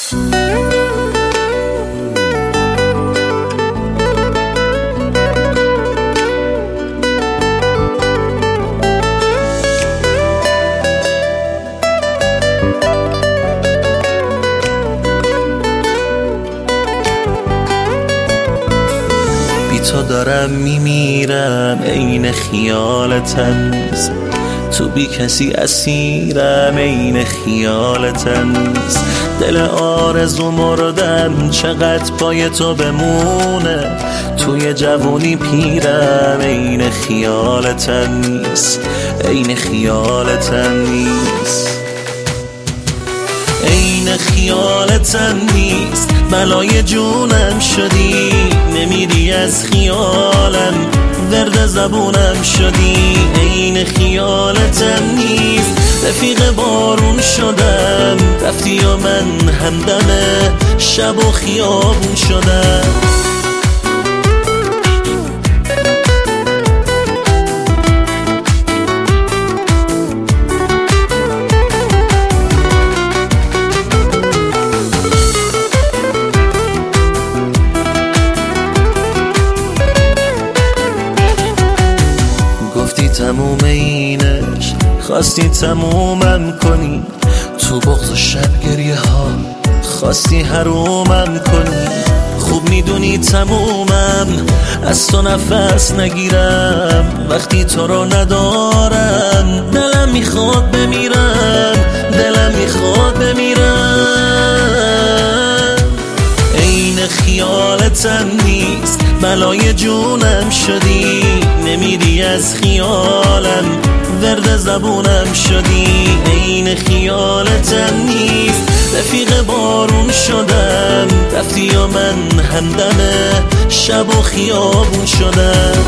تو دارم میمیرم عین خیالتن، تو بی کسی اسیرم عین خیالتن. دل آرزو مردم چقدر پای تو بمونه، توی جوونی پیرم عین خیالتن نیست، عین خیالتن نیست، عین خیالتن نیست. بلای جونم شدی، نمیری از خیالم، ورد زبونم شدی، عین خیالتن نیست. رفیق بارون شدم، رفتی و من همدم شب و خیابون شدم. تموم اینش خواستی تمومم کنی، تو بغض و شب گریه ها خواستی حرومم کنی. خوب میدونی تمومم، از تو نفس نگیرم، وقتی تو رو ندارم دلم میخواد بمیرم، دلم میخواد بمیرم. عین خیالتن نیست، بلای جونم شدی، نمیری از خیالم، ورد زبونم شدی، عین خیالتن نیست. رفیق بارون شدم، رفتی و من همدم شب و خیابون شدم.